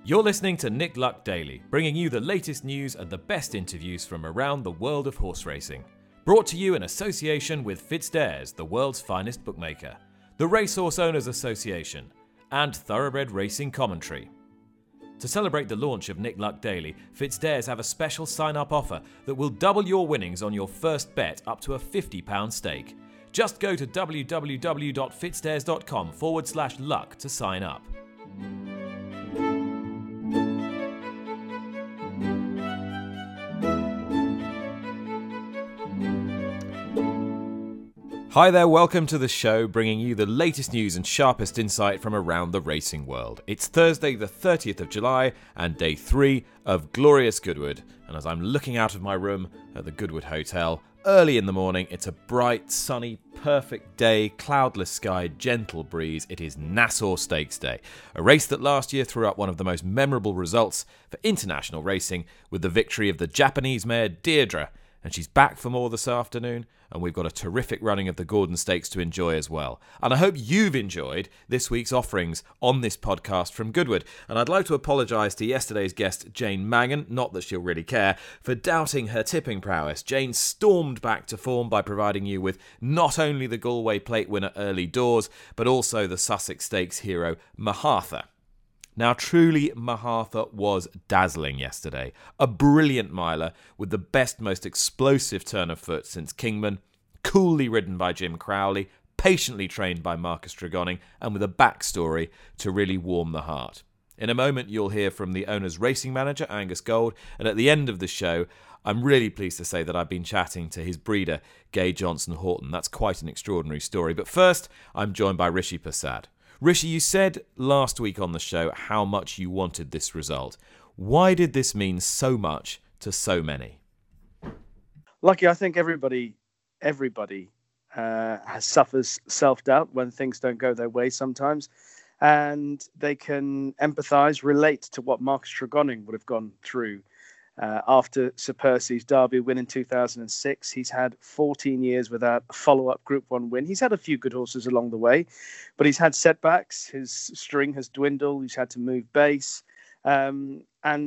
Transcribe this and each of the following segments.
You're listening to Nick Luck Daily, bringing you the latest news and the best interviews from around the world of horse racing. Brought to you in association with FitzDares, the world's finest bookmaker, the Racehorse Owners Association, and Thoroughbred Racing Commentary. To celebrate the launch of Nick Luck Daily, FitzDares have a special sign-up offer that will double your winnings on your first bet up to a £50 stake. Just go to www.fitzdares.com/luck to sign up. Hi there, welcome to the show, bringing you the latest news and sharpest insight from around the racing world. It's Thursday the 30th of July and day 3 of glorious Goodwood. And as I'm looking out of my room at the Goodwood Hotel, early in the morning, it's a bright, sunny, perfect day, cloudless sky, gentle breeze. It is Nassau Stakes Day, a race that last year threw up one of the most memorable results for international racing with the victory of the Japanese mare Deirdre. And she's back for more this afternoon, and we've got a terrific running of the Gordon Stakes to enjoy as well. And I hope you've enjoyed this week's offerings on this podcast from Goodwood. And I'd like to apologise to yesterday's guest, Jane Mangan, not that she'll really care, for doubting her tipping prowess. Jane stormed back to form by providing you with not only the Galway Plate winner Early Doors, but also the Sussex Stakes hero Mahatha. Now, truly, Mahatha was dazzling yesterday. A brilliant miler with the best, most explosive turn of foot since Kingman, coolly ridden by Jim Crowley, patiently trained by Marcus Tregoning, and with a backstory to really warm the heart. In a moment, you'll hear from the owner's racing manager, Angus Gold, and at the end of the show, I'm really pleased to say that I've been chatting to his breeder, Gay Johnson Horton. That's quite an extraordinary story. But first, I'm joined by Rishi Persad. Rishi, you said last week on the show how much you wanted this result. Why did this mean so much to so many? Lucky, I think everybody suffers self-doubt when things don't go their way sometimes. And they can empathise, relate to what Marcus Tregoning would have gone through after Sir Percy's Derby win in 2006. He's had 14 years without a follow-up Group 1 win. He's had a few good horses along the way, but he's had setbacks. His string has dwindled. He's had to move base. And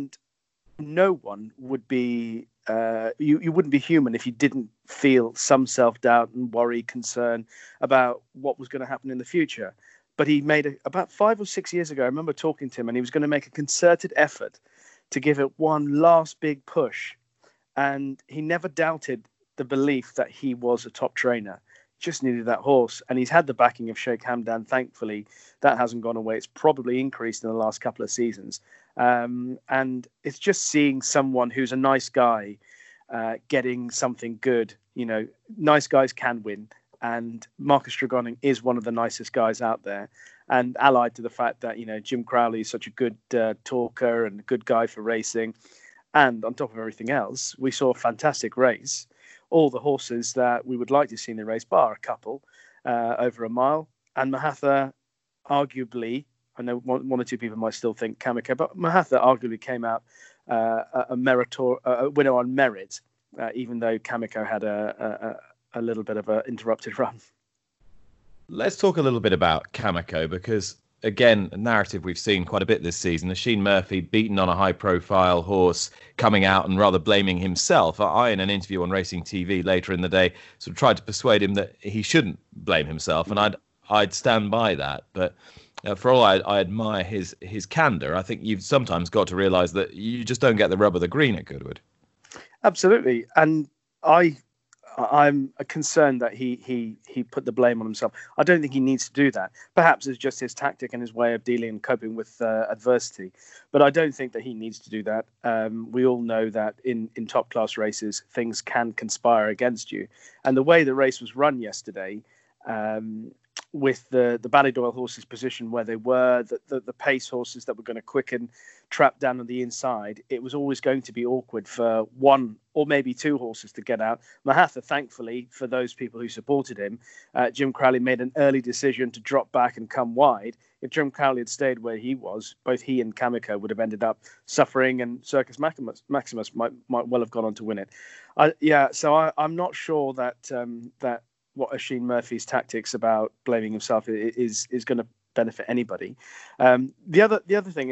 no one would be... you wouldn't be human if you didn't feel some self-doubt and worry, concern about what was going to happen in the future. But he made about 5 or 6 years ago, I remember talking to him, and he was going to make a concerted effort to give it one last big push. And he never doubted the belief that he was a top trainer. Just needed that horse. And he's had the backing of Sheikh Hamdan. Thankfully, that hasn't gone away. It's probably increased in the last couple of seasons. And it's just seeing someone who's a nice guy getting something good. You know, nice guys can win. And Marcus Tregoning is one of the nicest guys out there. And allied to the fact that, you know, Jim Crowley is such a good talker and a good guy for racing. And on top of everything else, we saw a fantastic race. All the horses that we would like to see in the race, bar a couple, over a mile. And Mahatha, arguably, I know one or two people might still think Kamiko, but Mahatha arguably came out a winner on merit, even though Kamiko had a little bit of an interrupted run. Let's talk a little bit about Kamiko because, again, a narrative we've seen quite a bit this season. Oisin Murphy beaten on a high-profile horse, coming out and rather blaming himself. I, in an interview on Racing TV later in the day, sort of tried to persuade him that he shouldn't blame himself, and I'd stand by that. But for all I admire his candour, I think you've sometimes got to realise that you just don't get the rub of the green at Goodwood. Absolutely, and I'm concerned that he put the blame on himself. I don't think he needs to do that. Perhaps it's just his tactic and his way of dealing and coping with adversity. But I don't think that he needs to do that. We all know that in top class races, things can conspire against you. And the way the race was run yesterday, with the Ballydoyle horses positioned where they were, the pace horses that were going to quicken, trap down on the inside, it was always going to be awkward for one or maybe two horses to get out. Mahatha, thankfully, for those people who supported him, Jim Crowley made an early decision to drop back and come wide. If Jim Crowley had stayed where he was, both he and Kamiko would have ended up suffering, and Circus Maximus might well have gone on to win it. So I'm not sure that what Oisin Murphy's tactics about blaming himself is going to benefit anybody. The other thing is,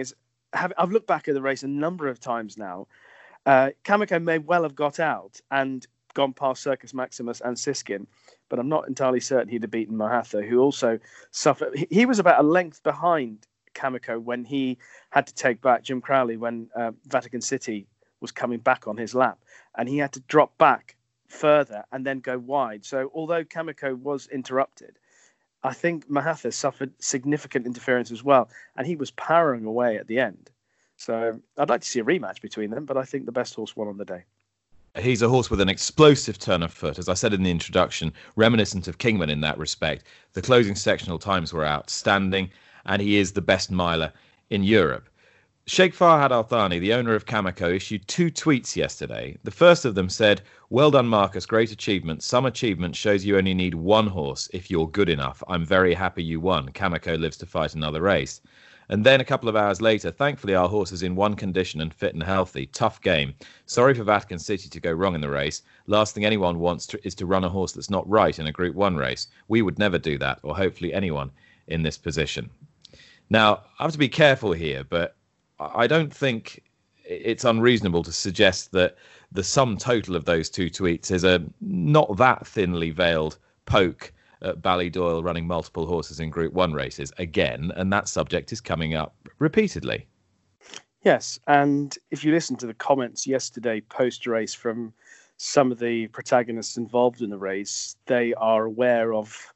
I've looked back at the race a number of times now. Kameko may well have got out and gone past Circus Maximus and Siskin, but I'm not entirely certain he'd have beaten Mahatha, who also suffered. He was about a length behind Kameko when he had to take back Jim Crowley when Vatican City was coming back on his lap, and he had to drop back further and then go wide. So although Kameko was interrupted, I think Mahatha suffered significant interference as well, and he was powering away at the end. So I'd like to see a rematch between them, but I think the best horse won on the day. He's a horse with an explosive turn of foot, as I said in the introduction, reminiscent of Kingman in that respect. The closing sectional times were outstanding, and he is the best miler in Europe. Sheikh Farhad Al Thani, the owner of Kameko, issued 2 tweets yesterday. The first of them said, "Well done, Marcus. Great achievement. Some achievement shows you only need one horse if you're good enough. I'm very happy you won. Kameko lives to fight another race." And then a couple of hours later, "Thankfully, our horse is in one condition and fit and healthy. Tough game. Sorry for Vatican City to go wrong in the race. Last thing anyone wants is to run a horse that's not right in a Group 1 race. We would never do that, or hopefully anyone in this position." Now, I have to be careful here, but I don't think it's unreasonable to suggest that the sum total of those 2 tweets is a not that thinly veiled poke at Ballydoyle running multiple horses in Group 1 races again, and that subject is coming up repeatedly. Yes, and if you listen to the comments yesterday post-race from some of the protagonists involved in the race, they are aware of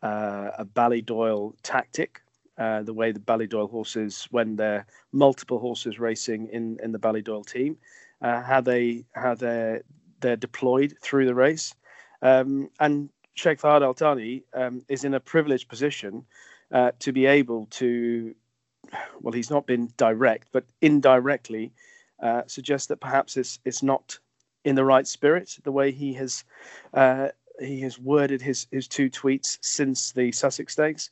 a Ballydoyle tactic. The way the Ballydoyle horses, when they're multiple horses racing in the Ballydoyle team, how they're deployed through the race, and Sheikh Farhad Al Thani is in a privileged position to be able to, well, he's not been direct, but indirectly suggest that perhaps it's not in the right spirit the way he has worded his 2 tweets since the Sussex Stakes.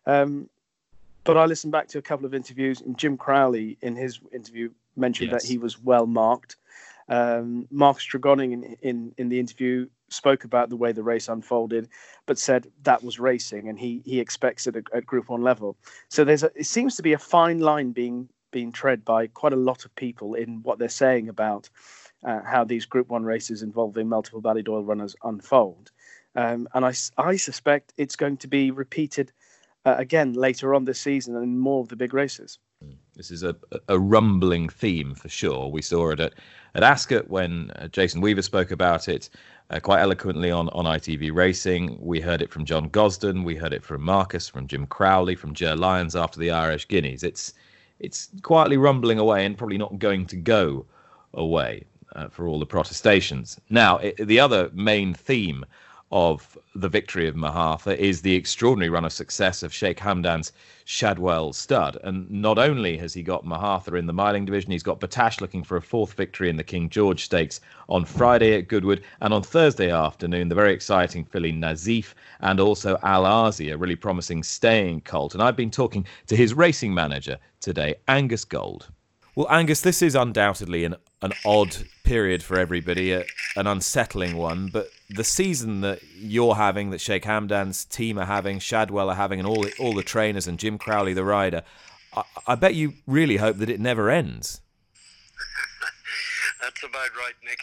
But I listened back to a couple of interviews, and Jim Crowley, in his interview, mentioned that he was well marked. Marcus Tregoning, in the interview, spoke about the way the race unfolded, but said that was racing, and he expects it at Group 1 level. So it seems to be a fine line being tread by quite a lot of people in what they're saying about how these Group 1 races involving multiple Ballydoyle runners unfold. And I suspect it's going to be repeated again later on this season and in more of the big races. This is a rumbling theme for sure. We saw it at Ascot when Jason Weaver spoke about it quite eloquently on ITV Racing. We heard it from John Gosden. We heard it from Marcus, from Jim Crowley, from Ger Lyons after the Irish Guineas. It's quietly rumbling away and probably not going to go away for all the protestations. Now, the other main theme of the victory of Mahatha is the extraordinary run of success of Sheikh Hamdan's Shadwell stud. And not only has he got Mahatha in the miling division, he's got Batash looking for a 4th victory in the King George Stakes on Friday at Goodwood. And on Thursday afternoon, the very exciting filly Nazif and also Al Azi, a really promising staying colt. And I've been talking to his racing manager today, Angus Gold. Well, Angus, this is undoubtedly an odd period for everybody, an unsettling one, but the season that you're having, that Sheikh Hamdan's team are having, Shadwell are having, and all the trainers and Jim Crowley, the rider, I bet you really hope that it never ends. That's about right, Nick.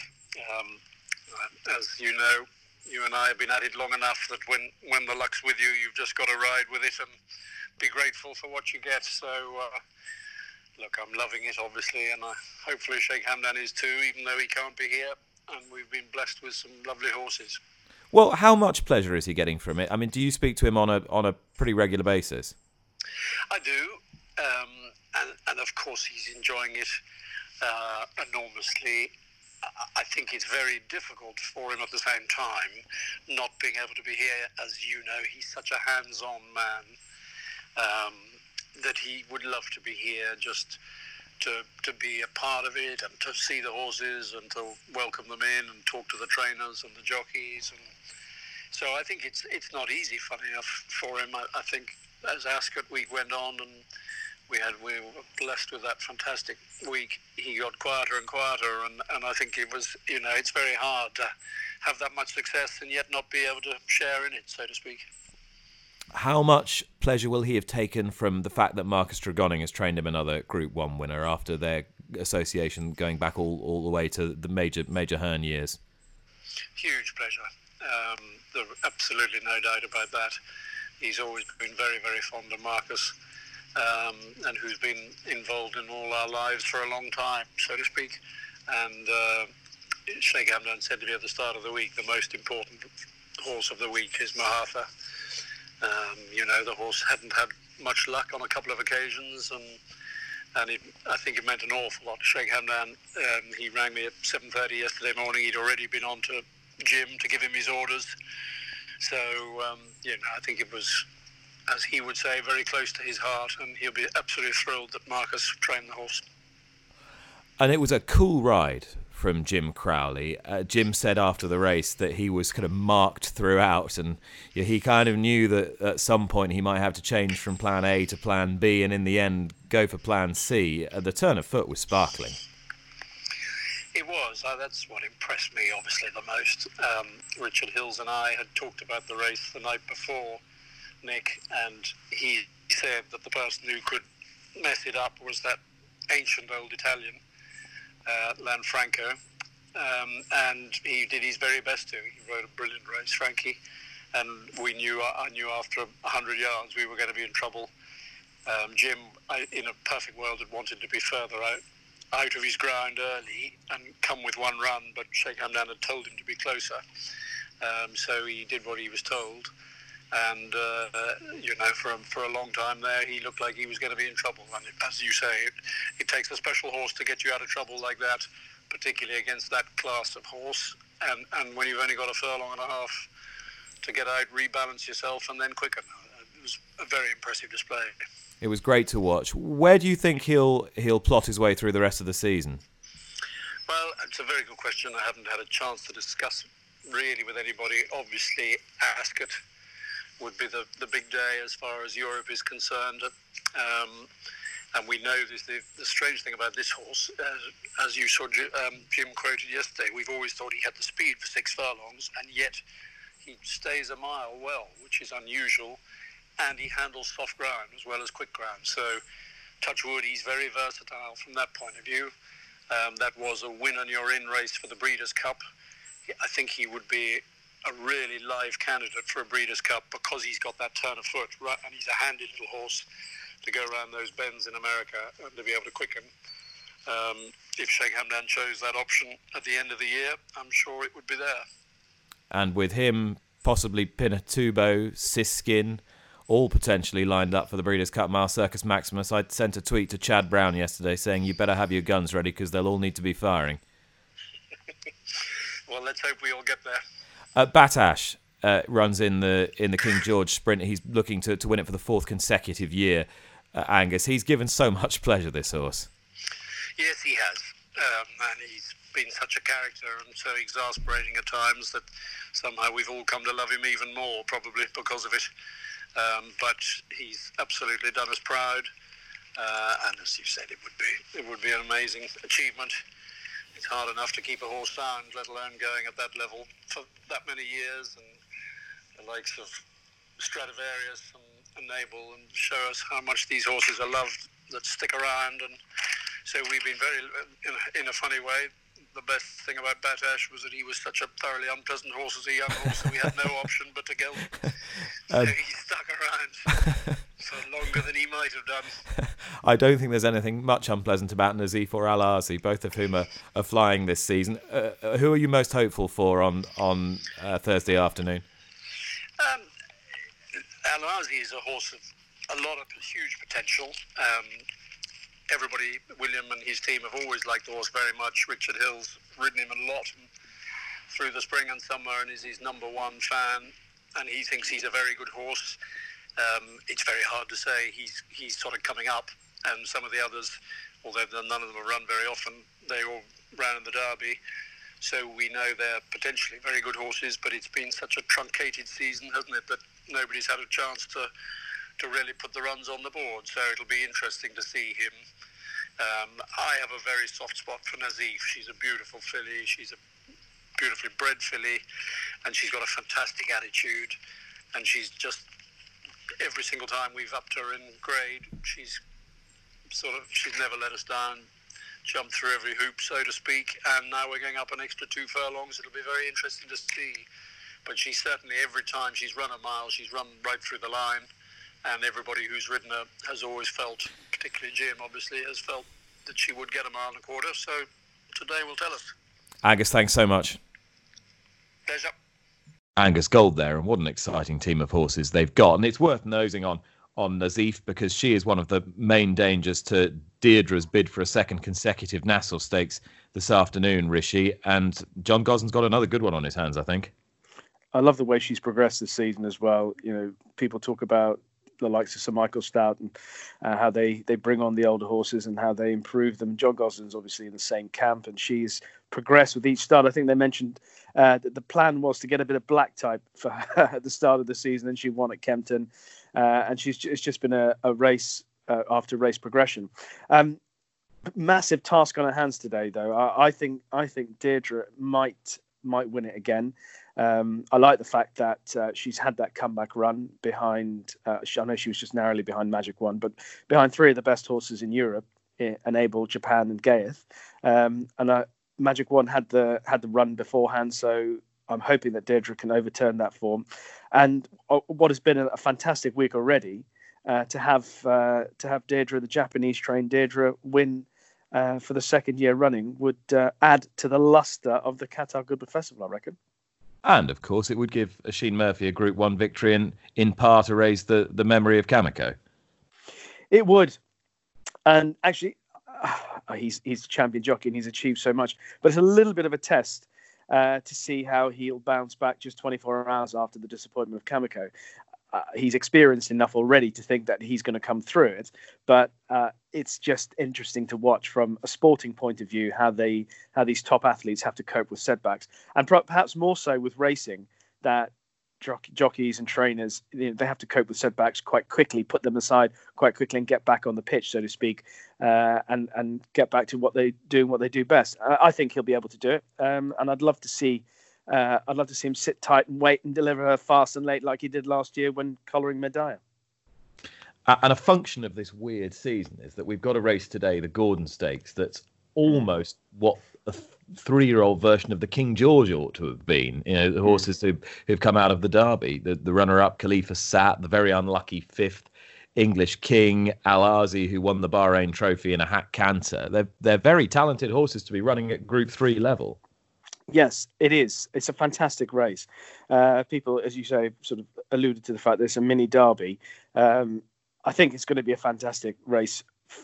As you know, you and I have been at it long enough that when the luck's with you, you've just got to ride with it and be grateful for what you get. So, look, I'm loving it, obviously, and hopefully Sheikh Hamdan is too, even though he can't be here. And we've been blessed with some lovely horses. Well, how much pleasure is he getting from it? I mean, do you speak to him on a pretty regular basis? I do, and of course he's enjoying it enormously. I think it's very difficult for him at the same time, not being able to be here. As you know, he's such a hands-on man that he would love to be here, just to be a part of it and to see the horses and to welcome them in and talk to the trainers and the jockeys. And so I think it's not easy, funny enough, for him. I think as Ascot week went on and we were blessed with that fantastic week, he got quieter and quieter, and I think it was, it's very hard to have that much success and yet not be able to share in it, so to speak. How much pleasure will he have taken from the fact that Marcus Tregoning has trained him another Group 1 winner after their association going back all the way to the Major Hearn years? Huge pleasure. There's absolutely no doubt about that. He's always been very, very fond of Marcus, and who's been involved in all our lives for a long time, so to speak. And Sheikh Hamdan said to me at the start of the week, the most important horse of the week is Mahatha. The horse hadn't had much luck on a couple of occasions, and I think it meant an awful lot to Sheikh Hamdan. He rang me at 7:30 yesterday morning. He'd already been on to Jim to give him his orders. So, I think it was, as he would say, very close to his heart, and he'll be absolutely thrilled that Marcus trained the horse. And it was a cool ride from Jim Crowley. Jim said after the race that he was kind of marked throughout, and he kind of knew that at some point he might have to change from plan A to plan B, and in the end go for plan C. The turn of foot was sparkling. It was. That's what impressed me, obviously, the most. Richard Hills and I had talked about the race the night before, Nick, and he said that the person who could mess it up was that ancient old Italian, Lanfranco, and he did his very best to. He rode a brilliant race, Frankie, and I knew after 100 yards we were going to be in trouble. Jim, in a perfect world, had wanted to be further out of his ground early and come with one run, but Sheikh Hamdan had told him to be closer, so he did what he was told. And for a long time there, he looked like he was going to be in trouble. And as you say, it takes a special horse to get you out of trouble like that, particularly against that class of horse. And when you've only got a furlong and a half to get out, rebalance yourself, and then quicken. It was a very impressive display. It was great to watch. Where do you think he'll plot his way through the rest of the season? Well, it's a very good question. I haven't had a chance to discuss really with anybody. Obviously, Ascot would be the big day as far as Europe is concerned. And we know the strange thing about this horse, as you saw Jim quoted yesterday, we've always thought he had the speed for 6 furlongs, and yet he stays a mile well, which is unusual, and he handles soft ground as well as quick ground. So, touch wood, he's very versatile from that point of view. That was a win-and-you're-in race for the Breeders' Cup. I think he would be a really live candidate for a Breeders' Cup because he's got that turn of foot, right, and he's a handy little horse to go around those bends in America and to be able to quicken. If Sheikh Hamdan chose that option at the end of the year, I'm sure it would be there. And with him, possibly Pinatubo, Siskin, all potentially lined up for the Breeders' Cup Mile Circus Maximus, I sent a tweet to Chad Brown yesterday saying you better have your guns ready because they'll all need to be firing. Well, let's hope we all get there. Batash runs in the King George Sprint. He's looking to win it for the 4th consecutive year. Angus, he's given so much pleasure, this horse. Yes, he has. And he's been such a character and so exasperating at times that somehow we've all come to love him even more, probably because of it. But he's absolutely done us proud. And as you said, it would be an amazing achievement. It's hard enough to keep a horse sound, let alone going at that level for that many years, and the likes of Stradivarius and Nabel, and show us how much these horses are loved that stick around. And so we've been very, in a funny way, the best thing about Batash was that he was such a thoroughly unpleasant horse as a young horse, so we had no option but to go. So he stuck around for longer than he might have done. I don't think there's anything much unpleasant about Nazif or Al Azi, both of whom are flying this season. Who are you most hopeful for on Thursday afternoon? Al Azi is a horse of a lot of huge potential. Everybody, William and his team, have always liked the horse very much. Richard Hill's ridden him a lot through the spring and summer and is his number one fan, and he thinks he's a very good horse. It's very hard to say. He's sort of coming up, and some of the others, although none of them have run very often, they all ran in the Derby. So we know they're potentially very good horses, but it's been such a truncated season, hasn't it, that nobody's had a chance to really put the runs on the board. So it'll be interesting to see him. I have a very soft spot for Nazif. She's a beautiful filly. She's a beautifully bred filly, and she's got a fantastic attitude, and she's just every single time we've upped her in grade, she's never let us down, jumped through every hoop, so to speak, and now we're going up an extra 2 furlongs. It'll be very interesting to see. But she certainly, every time she's run a mile, she's run right through the line, and everybody who's ridden her has always felt, particularly Jim obviously, has felt that she would get a mile and a quarter, so today will tell us. Angus, thanks so much. Pleasure. Angus Gold there, and what an exciting team of horses they've got. And it's worth nosing on Nazif, because she is one of the main dangers to Deirdre's bid for a second consecutive Nassau Stakes this afternoon, Rishi. And John Gosden's got another good one on his hands, I think. I love the way she's progressed this season as well. You know, people talk about the likes of Sir Michael Stout and how they bring on the older horses and how they improve them. John Gosden's obviously in the same camp, and she's progressed with each start. I think they mentioned that the plan was to get a bit of black type for her at the start of the season, and she won at Kempton. And it's just been a race after race progression. Massive task on her hands today, though. I think Deirdre might win it again. I like the fact that she's had that comeback run behind. I know she was just narrowly behind Magic One, but behind 3 of the best horses in Europe, Enable, Japan, and Gaieth. Magic One had the run beforehand, so I'm hoping that Deirdre can overturn that form. And what has been a fantastic week already, to have Deirdre, the Japanese-trained Deirdre, win for the second year running would add to the luster of the Qatar Goodwood Festival, I reckon. And, of course, it would give Oisin Murphy a Group 1 victory and, in part, erase the memory of Kamiko. It would. And actually, he's a champion jockey and he's achieved so much. But it's a little bit of a test to see how he'll bounce back just 24 hours after the disappointment of Kamiko. He's experienced enough already to think that he's going to come through it, but it's just interesting to watch from a sporting point of view how these top athletes have to cope with setbacks, and perhaps more so with racing, that jockeys and trainers, they have to cope with setbacks quite quickly, put them aside quite quickly, and get back on the pitch, so to speak, and get back to what they do best. I think he'll be able to do it, and I'd love to see him sit tight and wait and deliver her fast and late like he did last year when collaring Medaya. And a function of this weird season is that we've got a race today, the Gordon Stakes, that's almost what a 3-year-old version of the King George ought to have been. You know, the horses who've come out of the Derby, the runner-up Khalifa Sat, the very unlucky 5th English King, Al-Azi, who won the Bahrain Trophy in a hack canter. They're very talented horses to be running at Group 3 level. Yes, it is. It's a fantastic race. People, as you say, sort of alluded to the fact that it's a mini derby. I think it's going to be a fantastic race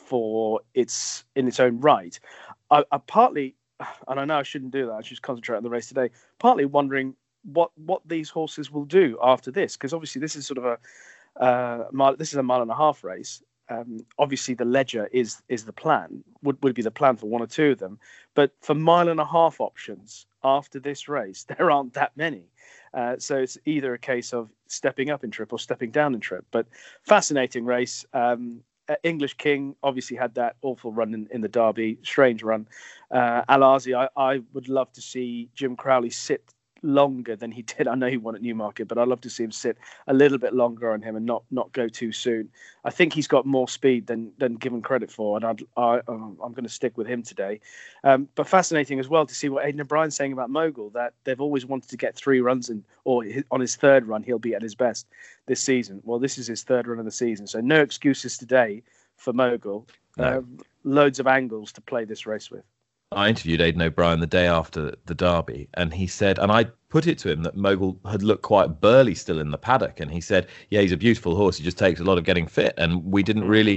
in its own right. I partly, and I know I shouldn't do that, I should just concentrate on the race today, partly wondering what these horses will do after this, because obviously this is sort of a mile and a half race. Obviously the Ledger is the plan, would be the plan for 1 or 2 of them, but for mile and a half options after this race there aren't that many, so it's either a case of stepping up in trip or stepping down in trip. But fascinating race. English King obviously had that awful run in the Derby, strange run. Al-Azi, I would love to see Jim Crowley sit longer than he did. I know he won at Newmarket, but I'd love to see him sit a little bit longer on him and not go too soon. I think he's got more speed than given credit for, and I'm going to stick with him today. But fascinating as well to see what Aidan O'Brien's saying about Mogul, that they've always wanted to get 3 runs in, or on his 3rd run he'll be at his best this season. Well, this is his 3rd run of the season, so no excuses today for Mogul. No. Loads of angles to play this race with. I interviewed Aidan O'Brien the day after the Derby, and he said, and I put it to him that Mogul had looked quite burly still in the paddock, and he said, yeah, he's a beautiful horse, he just takes a lot of getting fit, and we didn't really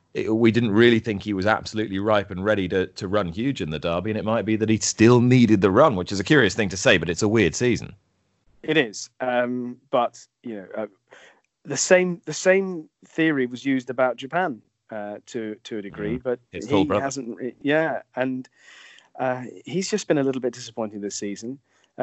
think he was absolutely ripe and ready to run huge in the Derby, and it might be that he still needed the run, which is a curious thing to say, but it's a weird season. It is, but you know, the same theory was used about Japan to a degree, but he hasn't. Yeah, and he's just been a little bit disappointing this season.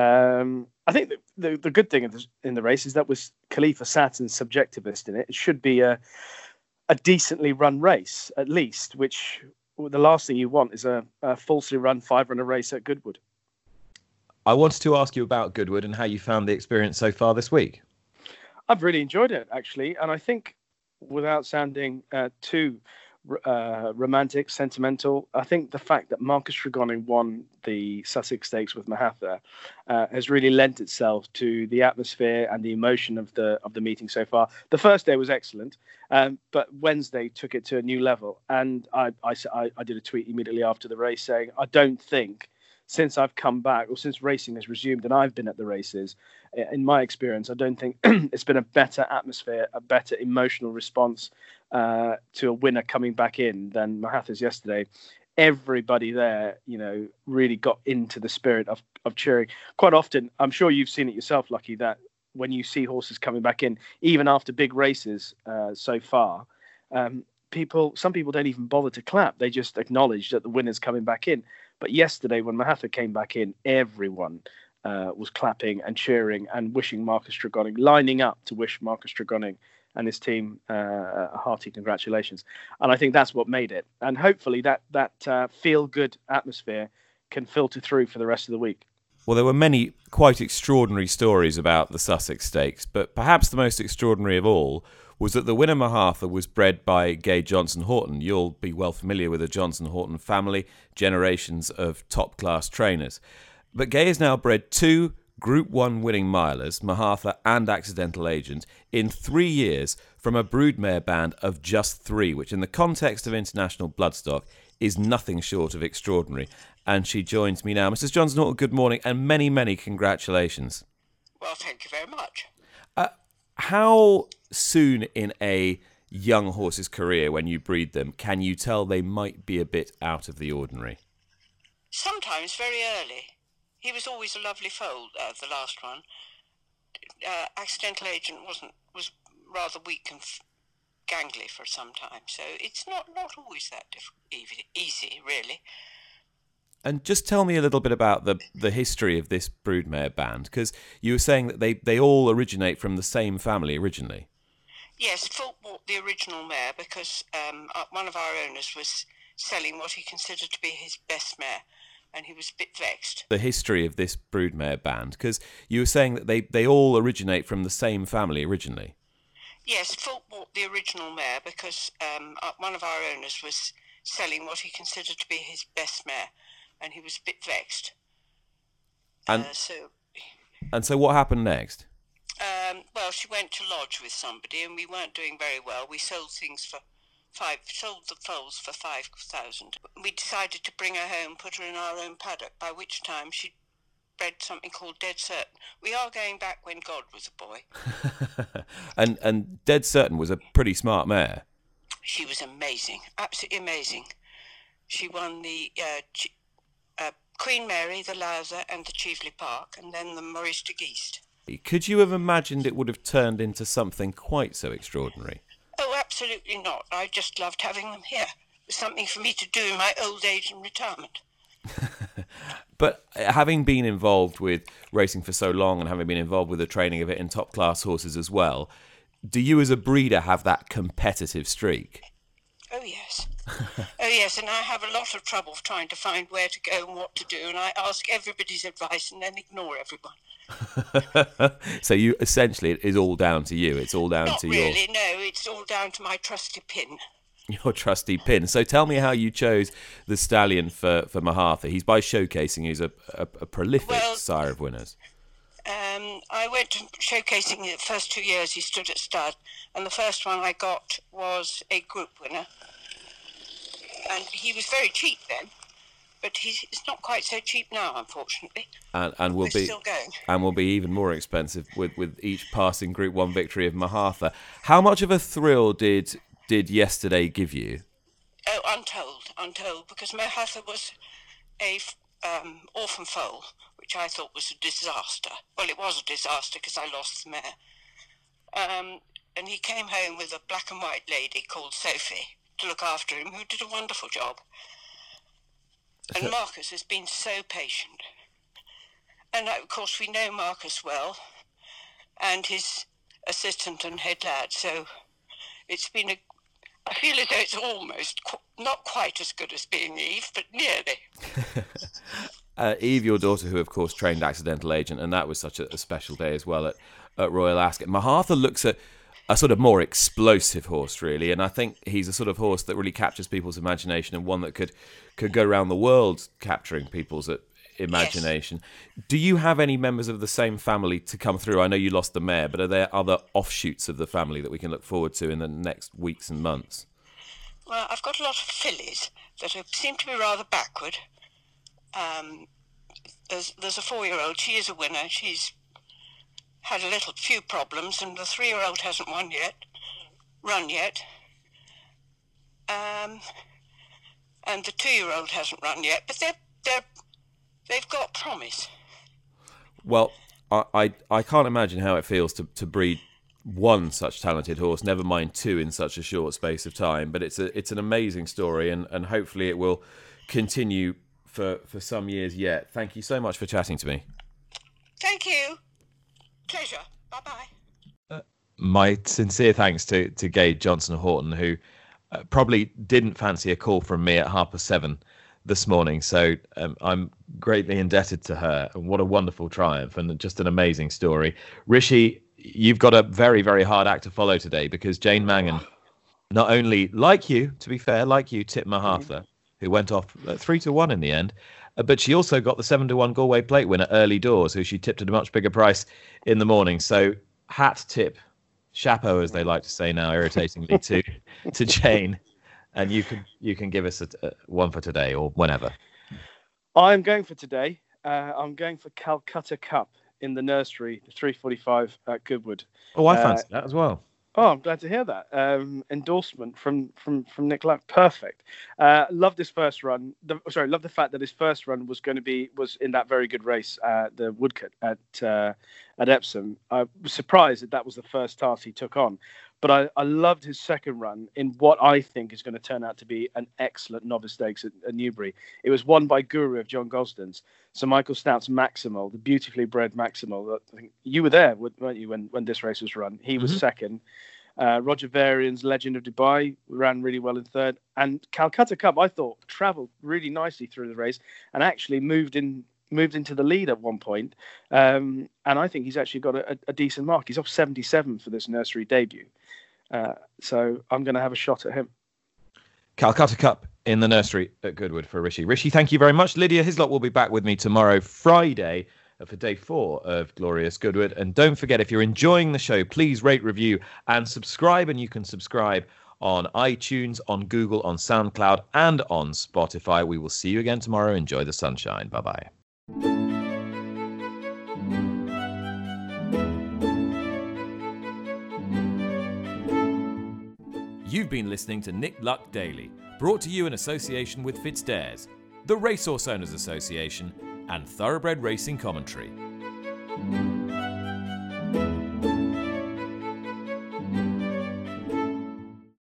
I think the good thing in the race is that was Khalifa Sat's subjectivist in it. It should be a decently run race at least, which the last thing you want is a falsely run 5-runner race at Goodwood. I wanted to ask you about Goodwood and how you found the experience so far this week. I've really enjoyed it, actually. And I think, without sounding too romantic, sentimental, I think the fact that Marcus Tregoning won the Sussex Stakes with Mahatha has really lent itself to the atmosphere and the emotion of the meeting so far. The first day was excellent, but Wednesday took it to a new level. And I did a tweet immediately after the race saying, I don't think, since I've come back, or since racing has resumed and I've been at the races, in my experience, I don't think it's been a better atmosphere, a better emotional response to a winner coming back in than Mahatha's yesterday. Everybody there, really got into the spirit of cheering. Quite often, I'm sure you've seen it yourself, Lucky, that when you see horses coming back in, even after big races so far, some people don't even bother to clap. They just acknowledge that the winner's coming back in. But yesterday, when Mahatha came back in, everyone was clapping and cheering and wishing Marcus Tregoning, lining up to wish Marcus Tregoning and his team a hearty congratulations. And I think that's what made it. And hopefully that feel-good atmosphere can filter through for the rest of the week. Well, there were many quite extraordinary stories about the Sussex Stakes, but perhaps the most extraordinary of all was that the winner Mahatha was bred by Gai Johnson Horton. You'll be well familiar with the Johnson Horton family, generations of top-class trainers. But Gai has now bred 2 Group 1 winning milers, Mahatha and Accidental Agent, in 3 years from a broodmare band of just 3, which in the context of international bloodstock is nothing short of extraordinary. And she joins me now. Mrs. Johnson Horton, good morning, and many, many congratulations. Well, thank you very much. How soon in a young horse's career, when you breed them, can you tell they might be a bit out of the ordinary? Sometimes very early. He was always a lovely foal, the last one. Accidental Agent was rather weak and gangly for some time, so it's not always that easy, really. And just tell me a little bit about the history of this broodmare band, because you were saying that they all originate from the same family originally. Yes, Fulk bought the original mare because one of our owners was selling what he considered to be his best mare, and he was a bit vexed. The history of this broodmare band, because you were saying that they all originate from the same family originally. Yes, Fulk bought the original mare because one of our owners was selling what he considered to be his best mare, and he was a bit vexed. And so what happened next? Well, she went to lodge with somebody, and we weren't doing very well. We sold the foals for 5,000. We decided to bring her home, put her in our own paddock, by which time she bred something called Dead Certain. We are going back when God was a boy. And Dead Certain was a pretty smart mare. She was amazing, absolutely amazing. She won the Queen Mary, the Lauser, and the Chieveley Park, and then the Maurice de Geest. Could you have imagined it would have turned into something quite so extraordinary? Oh, absolutely not. I just loved having them here. It was something for me to do in my old age and retirement. But having been involved with racing for so long and having been involved with the training of it in top-class horses as well, do you as a breeder have that competitive streak? Oh, yes. Oh, yes, and I have a lot of trouble trying to find where to go and what to do, and I ask everybody's advice and then ignore everyone. So you essentially, it is all down to you. It's all down to Not really, no. It's all down to my trusty pin. Your trusty pin. So tell me how you chose the stallion for Mahatha. He's by Showcasing. He's a prolific sire of winners. I went to Showcasing the first 2 years he stood at stud, and the first one I got was a group winner. And he was very cheap then, but he's not quite so cheap now, unfortunately. And will be still going. And will be even more expensive with each passing Group 1 victory of Mahatha. How much of a thrill did yesterday give you? Oh, untold, because Mahatha was a orphan foal, which I thought was a disaster. Well, it was a disaster because I lost the mare. And he came home with a black and white lady called Sophie to look after him, who did a wonderful job. And Marcus has been so patient. And of course we know Marcus well, and his assistant and head lad, so it's been I feel as though it's almost not quite as good as being Eve, but nearly. Eve, your daughter, who of course trained Accidental Agent, and that was such a special day as well at Royal Ascot. Mahatha looks at a sort of more explosive horse, really, and I think he's a sort of horse that really captures people's imagination and one that could go around the world capturing people's imagination. Yes. Do you have any members of the same family to come through? I know you lost the mare, but are there other offshoots of the family that we can look forward to in the next weeks and months? Well, I've got a lot of fillies that seem to be rather backward. There's a 4-year-old. She is a winner. She's had a few problems, and the 3-year-old hasn't run yet. And the 2-year-old hasn't run yet. But they've got promise. Well, I can't imagine how it feels to breed one such talented horse, never mind two in such a short space of time. But it's an amazing story, and hopefully it will continue for some years yet. Thank you so much for chatting to me. Thank you. Pleasure. Bye-bye. My sincere thanks to Gade Johnson-Horton, who probably didn't fancy a call from me at 7:30 this morning. So I'm greatly indebted to her. And what a wonderful triumph, and just an amazing story. Rishi, you've got a very, very hard act to follow today, because Jane Mangan, not only, like you, to be fair, tipped Mahatha, who went off 3-1 in the end, but she also got the 7-1 Galway Plate winner, Early Doors, who she tipped at a much bigger price in the morning. So hat tip, chapeau, as they like to say now, irritatingly, to Jane. And you can give us one for today or whenever. I'm going for today. I'm going for Calcutta Cup in the nursery, the 3:45 at Goodwood. Oh, I fancy that as well. Oh, I'm glad to hear that. Endorsement from Nick Luck. Perfect. Love this first run. Love the fact that his first run was in that very good race, the Woodcote at Epsom. I was surprised that was the first task he took on. But I loved his second run in what I think is going to turn out to be an excellent novice stakes at Newbury. It was won by Guru of John Gosden's. Sir Michael Stout's Maximal, the beautifully bred Maximal. I think you were there, weren't you, when this race was run? He was second. Roger Varian's Legend of Dubai ran really well in third. And Calcutta Cup, I thought, travelled really nicely through the race and actually moved into the lead at one point. And I think he's actually got a decent mark. He's off 77 for this nursery debut. So I'm going to have a shot at him. Calcutta Cup in the nursery at Goodwood for Rishi. Rishi, thank you very much. Lydia Hislop will be back with me tomorrow, Friday, for day 4 of Glorious Goodwood. And don't forget, if you're enjoying the show, please rate, review and subscribe. And you can subscribe on iTunes, on Google, on SoundCloud and on Spotify. We will see you again tomorrow. Enjoy the sunshine. Bye-bye. You've been listening to Nick Luck Daily, brought to you in association with FitzDares, the Racehorse Owners Association, and Thoroughbred Racing Commentary.